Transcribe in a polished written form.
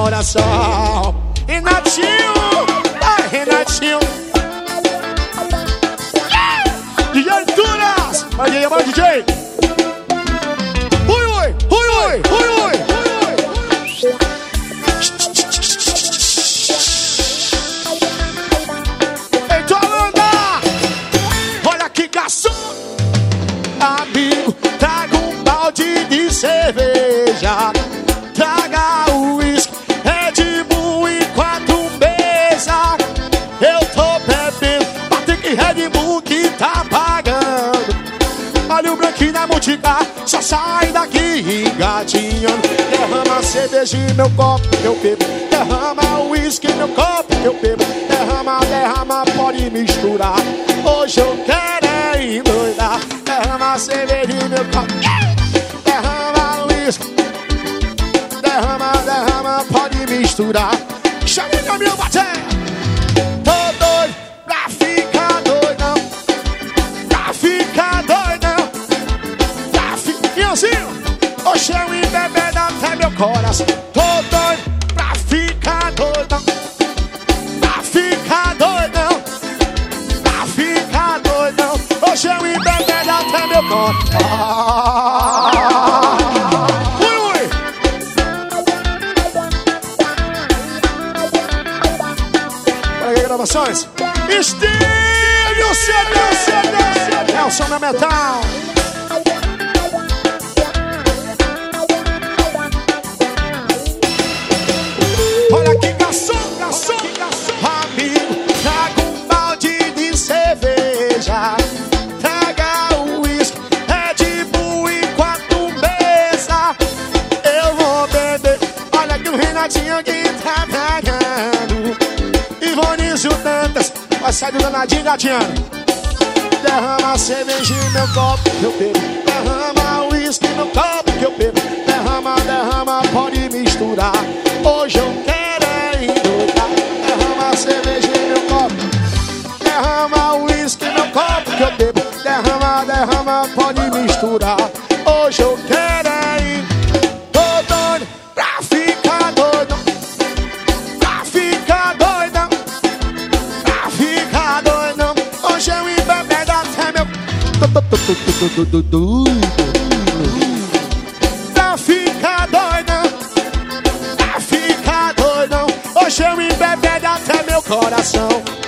coração. Renatinho, ai Renatinho. DJ Turas, vai DJ, vai DJ. Ui, ui, ui, ui, ui, ui. Eita, Holanda, olha que garçom. Amigo, traga um balde de cerveja, traga o uísque, Red Bull e 4 mesas. Eu tô bebendo, bate que Red Bull que tá pagando. Olha o branquinho na multica, só sai daqui engatinhando. Derrama cerveja em meu copo que eu bebo, derrama o uísque em meu copo que eu bebo. Derrama, derrama, pode misturar. Hoje eu quero é endoidar. Derrama cerveja em meu copo, derrama o uísque. Derrama, derrama, pode misturar. Chama o caminhão bater. Tô doido pra ficar doidão, pra ficar doidão, pra ficar... Ianzinho, hoje eu embebendo até meu coração. Tô doido pra ficar doidão, pra ficar doidão, pra ficar doidão. Hoje eu embebendo até meu coração. Gravações Estênio CD Nelson na Metal. Olha que garçom, garçom, garçom. Amigo, traga um balde de cerveja, traga o uísque, Red Bull e 4 mesas. Eu vou beber, olha que o Renatinho que tá pagando. Ivonício Dantas, vai sair do danadinho gatinhando. Derrama cerveja em meu copo que eu bebo, derrama uísque no copo que eu bebo. Derrama, derrama, pode misturar. Hoje eu quero é endoidar. Derrama cerveja em meu copo, derrama uísque no copo que eu bebo. Derrama, derrama, pode misturar. Hoje eu quero é endoidar. Tô doido pra ficar doido, pra ficar doidão, pra ficar doidão. Hoje eu embebendo até meu... Pra ficar doidão, pra ficar doidão. Hoje eu embebendo até meu coração.